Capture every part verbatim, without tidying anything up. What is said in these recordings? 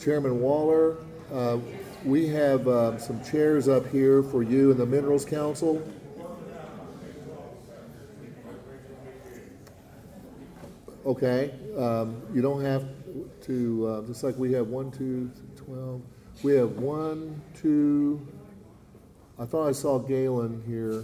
Chairman Waller, uh, we have uh, some chairs up here for you in the Minerals Council. Okay, um, you don't have to, uh, just like we have one, two, twelve. We have one, two, I thought I saw Galen here.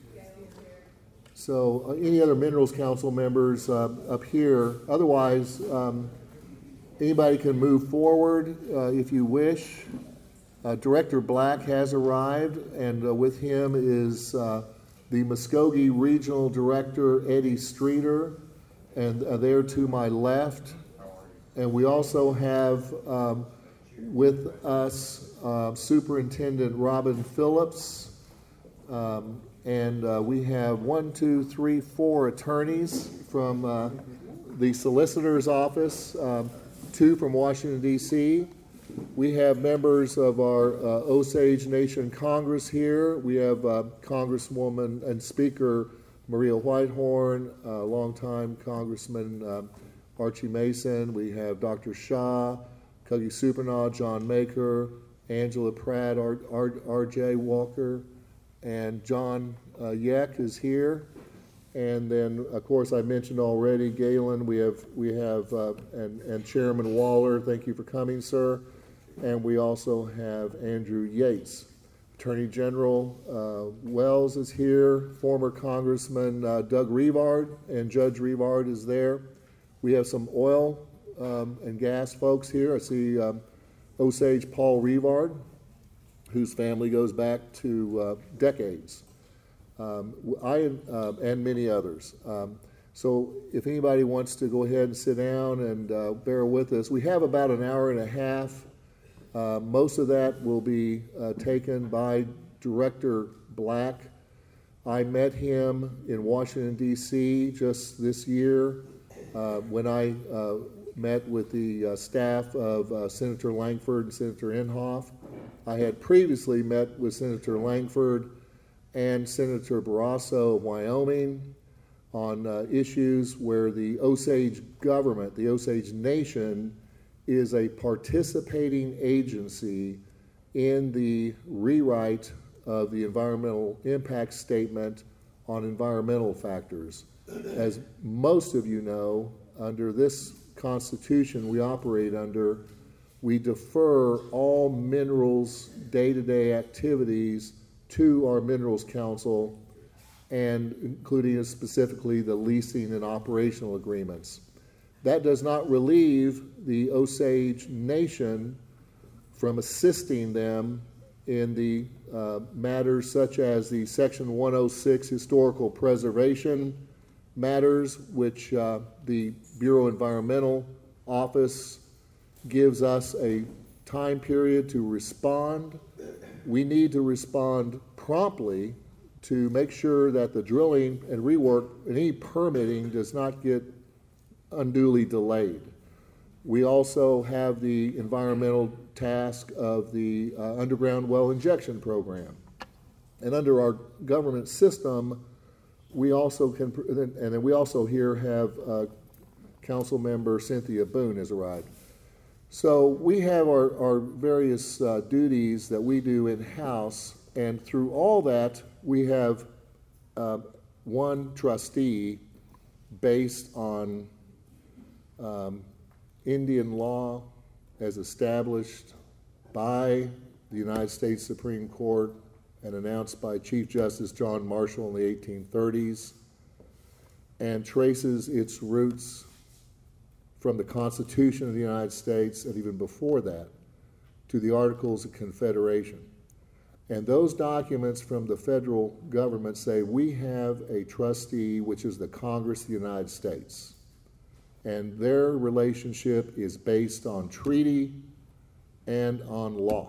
So uh, any other Minerals Council members uh, up here? Otherwise, um, anybody can move forward uh, if you wish. Uh, Director Black has arrived, and uh, with him is uh, the Muskogee Regional Director, Eddie Streeter, and uh, there to my left. And we also have um, with us uh, Superintendent Robin Phillips, um, and uh, we have one, two, three, four attorneys from uh, the Solicitor's Office, um, two from Washington, D C We have members of our uh, Osage Nation Congress here. We have uh, Congresswoman and Speaker Maria Whitehorn, uh, longtime Congressman uh, Archie Mason. We have Doctor Shaw, Cuggy Supernall, John Maker, Angela Pratt, R J Walker, and John uh, Yeck is here. And then, of course, I mentioned already Galen. We have we have uh, and and Chairman Waller. Thank you for coming, sir. And we also have Andrew Yates. Attorney General uh, Wells is here. Former Congressman uh, Doug Revard and Judge Revard is there. We have some oil um, and gas folks here. I see um, Osage Paul Revard, whose family goes back to uh, decades. Um, I uh, and many others. Um, so if anybody wants to go ahead and sit down and uh, bear with us, we have about an hour and a half. Uh, most of that will be uh, taken by Director Black. I met him in Washington, D C just this year uh, when I uh, met with the uh, staff of uh, Senator Langford and Senator Inhofe. I had previously met with Senator Langford and Senator Barrasso of Wyoming on uh, issues where the Osage government, the Osage Nation, is a participating agency in the rewrite of the environmental impact statement on environmental factors. As most of you know, under this Constitution we operate under, we defer all minerals day-to-day activities to our Minerals Council, and including specifically the leasing and operational agreements. That does not relieve the Osage Nation from assisting them in the uh, matters such as the Section one oh six historical preservation matters, which uh, the Bureau Environmental Office gives us a time period to respond. We need to respond promptly to make sure that the drilling and rework and any permitting does not get unduly delayed. We also have the environmental task of the uh, underground well injection program. And under our government system, we also can, and then we also here have uh, Council Member Cynthia Boone has arrived. So we have our, our various uh, duties that we do in-house, and through all that, we have uh, one trustee based on um, Indian law as established by the United States Supreme Court and announced by Chief Justice John Marshall in the eighteen thirties, and traces its roots from the Constitution of the United States, and even before that, to the Articles of Confederation. And those documents from the federal government say we have a trustee, which is the Congress of the United States. And their relationship is based on treaty and on law.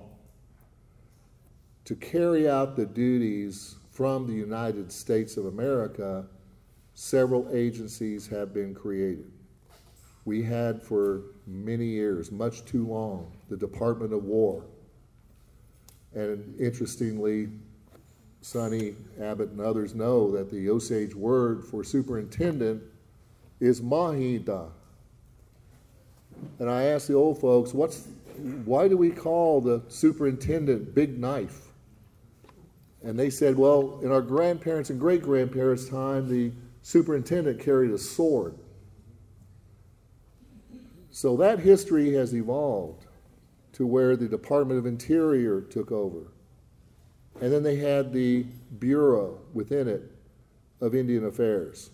To carry out the duties from the United States of America, several agencies have been created. We had for many years, much too long, the Department of War. And interestingly, Sonny Abbott and others know that the Osage word for superintendent is Mahida. And I asked the old folks, what's why do we call the superintendent Big Knife? And they said, well, in our grandparents' and great-grandparents' time, the superintendent carried a sword. So that history has evolved to where the Department of Interior took over. And then they had the Bureau within it of Indian Affairs.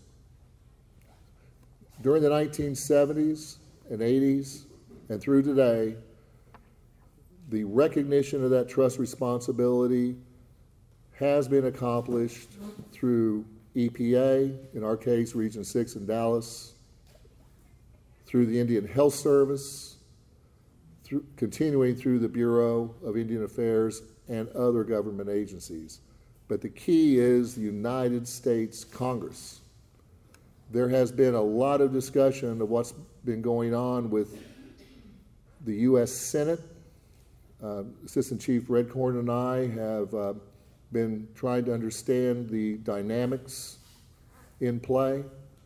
During the nineteen seventies and eighties and through today, the recognition of that trust responsibility has been accomplished through E P A, in our case, Region six in Dallas, through the Indian Health Service, through, continuing through the Bureau of Indian Affairs and other government agencies. But the key is the United States Congress. There has been a lot of discussion of what's been going on with the U S Senate. Uh, Assistant Chief Redcorn and I have uh, been trying to understand the dynamics in play.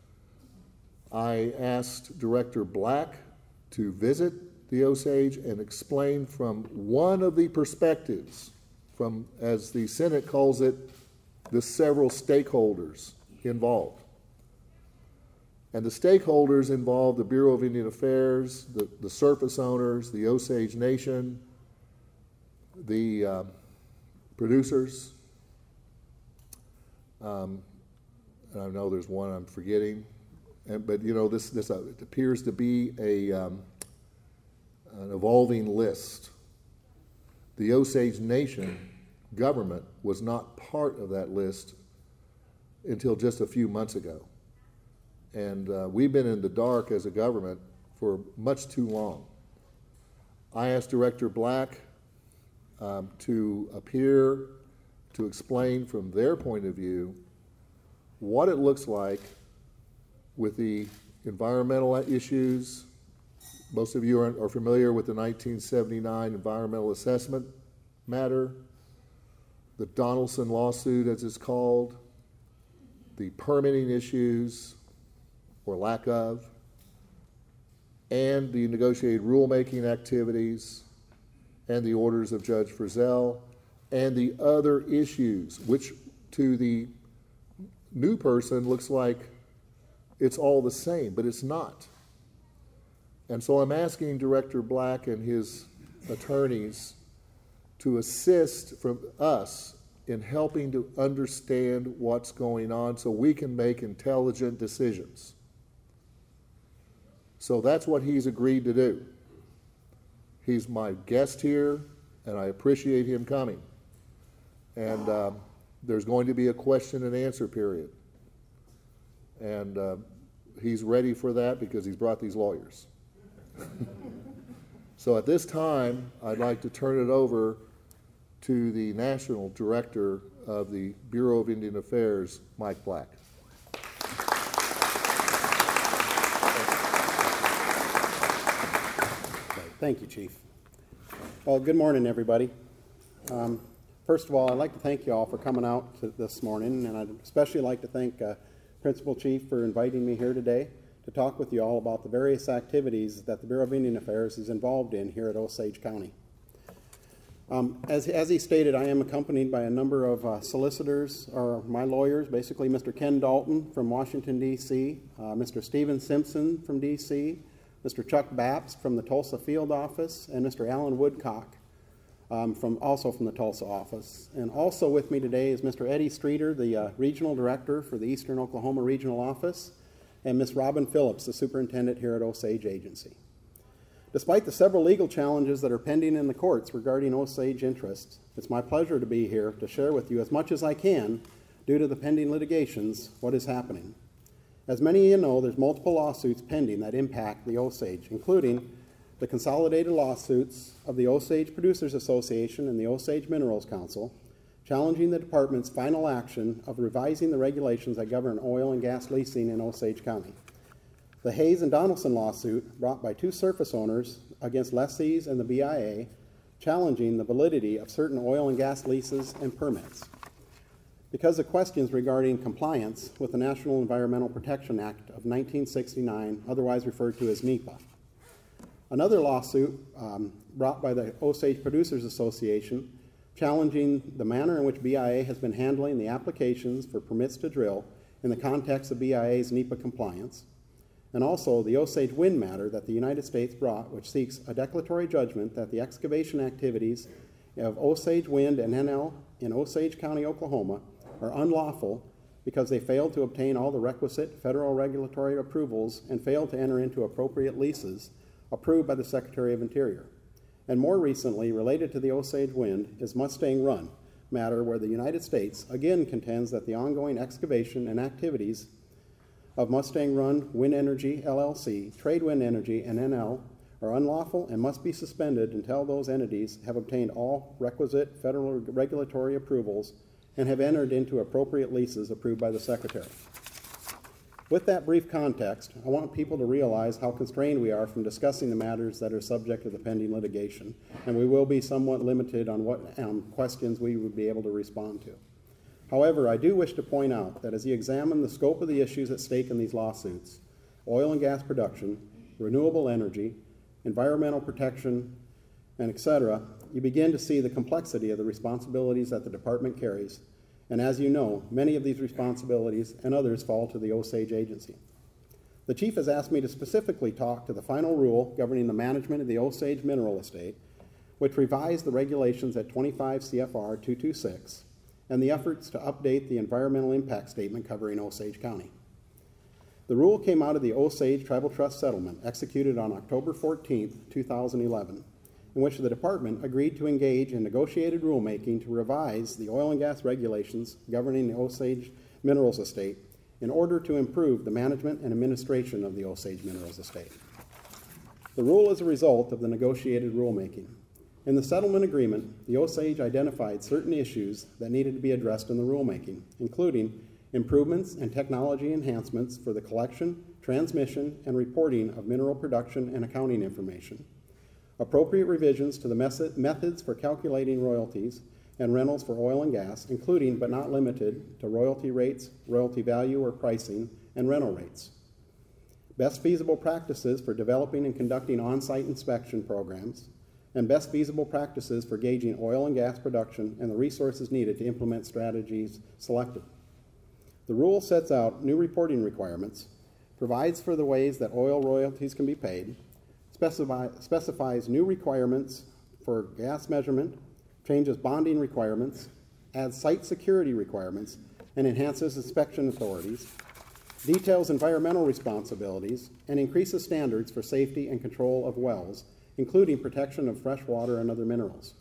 I asked Director Black to visit the Osage and explain from one of the perspectives, from, as the Senate calls it, the several stakeholders involved. And the stakeholders involve the Bureau of Indian Affairs, the, the surface owners, the Osage Nation, the uh, producers, um, and I know there's one I'm forgetting, and, but you know, this, this uh, it appears to be a, um, an evolving list. The Osage Nation government was not part of that list until just a few months ago. And uh, we've been in the dark as a government for much too long. I asked Director Black um, to appear to explain from their point of view what it looks like with the environmental issues. Most of you are, are familiar with the nineteen seventy-nine environmental assessment matter, the Donaldson lawsuit as it's called, the permitting issues, or lack of, and the negotiated rulemaking activities, and the orders of Judge Frizzell, and the other issues, which to the new person looks like it's all the same, but it's not. And so I'm asking Director Black and his attorneys to assist from us in helping to understand what's going on so we can make intelligent decisions. So that's what he's agreed to do. He's my guest here, and I appreciate him coming. And uh, there's going to be a question and answer period. And uh, he's ready for that because he's brought these lawyers. So at this time, I'd like to turn it over to the National Director of the Bureau of Indian Affairs, Mike Black. Thank you, Chief. Well, good morning, everybody. Um, first of all, I'd like to thank you all for coming out to this morning, and I'd especially like to thank uh, Principal Chief for inviting me here today to talk with you all about the various activities that the Bureau of Indian Affairs is involved in here at Osage County. Um, as, as he stated, I am accompanied by a number of uh, solicitors, or my lawyers, basically Mister Ken Dalton from Washington, D C, uh, Mister Stephen Simpson from D C, Mister Chuck Bapst from the Tulsa Field Office, and Mister Alan Woodcock, um, from also from the Tulsa office. And also with me today is Mister Eddie Streeter, the uh, Regional Director for the Eastern Oklahoma Regional Office, and Miz Robin Phillips, the Superintendent here at Osage Agency. Despite the several legal challenges that are pending in the courts regarding Osage interests, it's my pleasure to be here to share with you as much as I can, due to the pending litigations, what is happening. As many of you know, there's multiple lawsuits pending that impact the Osage, including the consolidated lawsuits of the Osage Producers Association and the Osage Minerals Council, challenging the department's final action of revising the regulations that govern oil and gas leasing in Osage County. The Hayes and Donaldson lawsuit, brought by two surface owners against lessees and the B I A, challenging the validity of certain oil and gas leases and permits. Because of questions regarding compliance with the National Environmental Protection Act of nineteen sixty-nine, otherwise referred to as NEPA. Another lawsuit um, brought by the Osage Producers Association challenging the manner in which B I A has been handling the applications for permits to drill in the context of B I A's NEPA compliance, and also the Osage Wind matter that the United States brought, which seeks a declaratory judgment that the excavation activities of Osage Wind and N L in Osage County, Oklahoma, are unlawful because they failed to obtain all the requisite federal regulatory approvals and failed to enter into appropriate leases approved by the Secretary of Interior. And more recently, related to the Osage Wind, is Mustang Run matter, where the United States again contends that the ongoing excavation and activities of Mustang Run Wind Energy, L L C, Tradewind Energy, and N L are unlawful and must be suspended until those entities have obtained all requisite federal regulatory approvals and have entered into appropriate leases approved by the Secretary. With that brief context, I want people to realize how constrained we are from discussing the matters that are subject to the pending litigation, and we will be somewhat limited on what um, questions we would be able to respond to. However, I do wish to point out that as you examine the scope of the issues at stake in these lawsuits, oil and gas production, renewable energy, environmental protection, and et cetera, you begin to see the complexity of the responsibilities that the department carries. And as you know, many of these responsibilities and others fall to the Osage Agency. The Chief has asked me to specifically talk to the final rule governing the management of the Osage Mineral Estate, which revised the regulations at twenty-five C F R two twenty-six, and the efforts to update the environmental impact statement covering Osage County. The rule came out of the Osage Tribal Trust Settlement executed on October fourteenth, two thousand eleven, in which the department agreed to engage in negotiated rulemaking to revise the oil and gas regulations governing the Osage Minerals Estate in order to improve the management and administration of the Osage Minerals Estate. The rule is a result of the negotiated rulemaking. In the settlement agreement, the Osage identified certain issues that needed to be addressed in the rulemaking, including improvements and technology enhancements for the collection, transmission, and reporting of mineral production and accounting information, appropriate revisions to the methods for calculating royalties and rentals for oil and gas, including but not limited to royalty rates, royalty value or pricing, and rental rates, best feasible practices for developing and conducting on-site inspection programs, and best feasible practices for gauging oil and gas production and the resources needed to implement strategies selected. The rule sets out new reporting requirements, provides for the ways that oil royalties can be paid, Specify, specifies new requirements for gas measurement, changes bonding requirements, adds site security requirements, and enhances inspection authorities, details environmental responsibilities, and increases standards for safety and control of wells, including protection of fresh water and other minerals.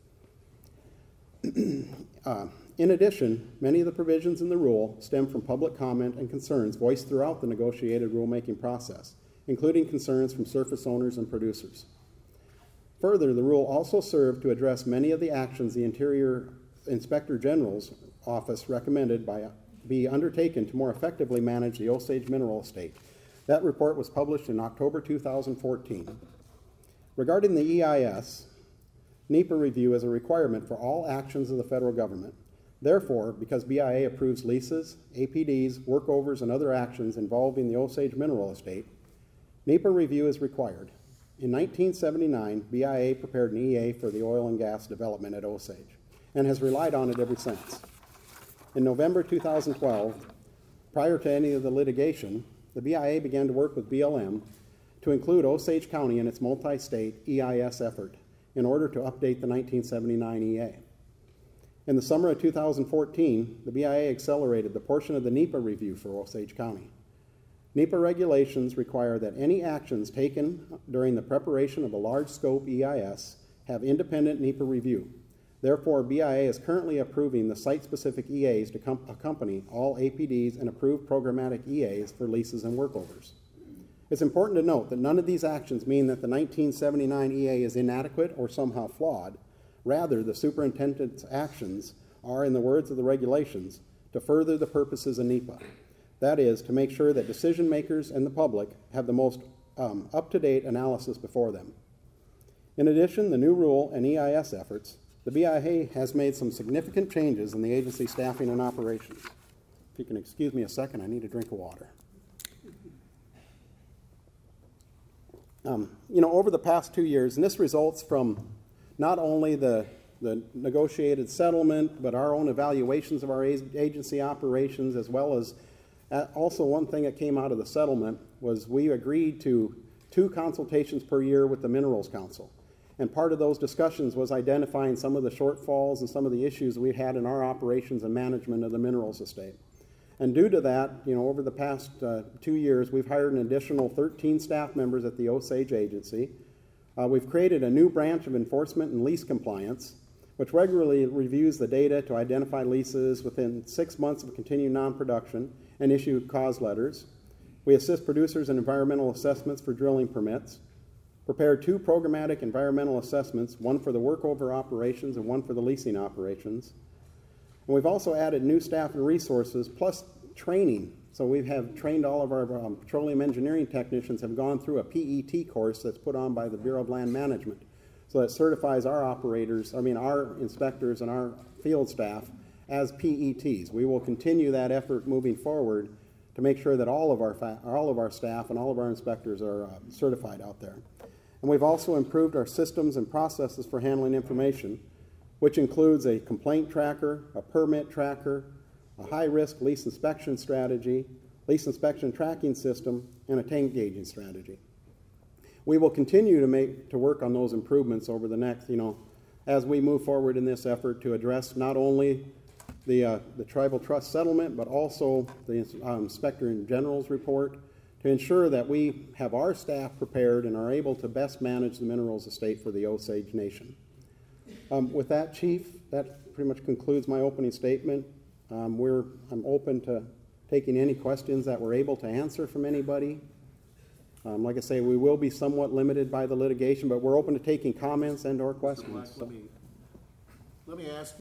uh, in addition, many of the provisions in the rule stem from public comment and concerns voiced throughout the negotiated rulemaking process, including concerns from surface owners and producers. Further, the rule also served to address many of the actions the Interior Inspector General's office recommended by, be undertaken to more effectively manage the Osage Mineral Estate. That report was published in October two thousand fourteen. Regarding the E I S, NEPA review is a requirement for all actions of the federal government. Therefore, because B I A approves leases, A P Ds, workovers, and other actions involving the Osage Mineral Estate, NEPA review is required. In nineteen seventy-nine, B I A prepared an E A for the oil and gas development at Osage and has relied on it ever since. In November two thousand twelve, prior to any of the litigation, the B I A began to work with B L M to include Osage County in its multi-state E I S effort in order to update the nineteen seventy-nine E A. In the summer of two thousand fourteen, the B I A accelerated the portion of the NEPA review for Osage County. NEPA regulations require that any actions taken during the preparation of a large-scope E I S have independent NEPA review. Therefore, B I A is currently approving the site-specific E As to com- accompany all A P Ds and approved programmatic E As for leases and workovers. It's important to note that none of these actions mean that the nineteen seventy-nine E A is inadequate or somehow flawed. Rather, the superintendent's actions are, in the words of the regulations, to further the purposes of NEPA. That is, to make sure that decision makers and the public have the most um, up-to-date analysis before them. In addition, the new rule and E I S efforts, the B I A has made some significant changes in the agency staffing and operations. If you can excuse me a second, I need a drink of water. Um, you know, over the past two years, and this results from not only the, the negotiated settlement, but our own evaluations of our agency operations, as well as uh, also one thing that came out of the settlement was we agreed to two consultations per year with the Minerals Council. And part of those discussions was identifying some of the shortfalls and some of the issues we had in our operations and management of the minerals estate. And due to that, you know, over the past uh, two years, we've hired an additional thirteen staff members at the Osage Agency. Uh, we've created a new branch of enforcement and lease compliance, which regularly reviews the data to identify leases within six months of continued non-production and issue cause letters. We assist producers in environmental assessments for drilling permits, prepared two programmatic environmental assessments, one for the workover operations and one for the leasing operations. And we've also added new staff and resources, plus training. So we have trained all of our um, petroleum engineering technicians have gone through a P E T course that's put on by the Bureau of Land Management. So that certifies our operators, I mean our inspectors and our field staff as P E Ts. We will continue that effort moving forward to make sure that all of our, fa- all of our staff and all of our inspectors are uh, certified out there. And we've also improved our systems and processes for handling information, which includes a complaint tracker, a permit tracker, a high-risk lease inspection strategy, lease inspection tracking system, and a tank gauging strategy. We will continue to make to work on those improvements over the next, you know, as we move forward in this effort to address not only the uh, the tribal trust settlement, but also the uh, Inspector General's report, to ensure that we have our staff prepared and are able to best manage the minerals estate for the Osage Nation. Um, with that, Chief, that pretty much concludes my opening statement. Um, we're, I'm open to taking any questions that we're able to answer from anybody. Um, like I say, we will be somewhat limited by the litigation, but we're open to taking comments and or questions. Let me, let me ask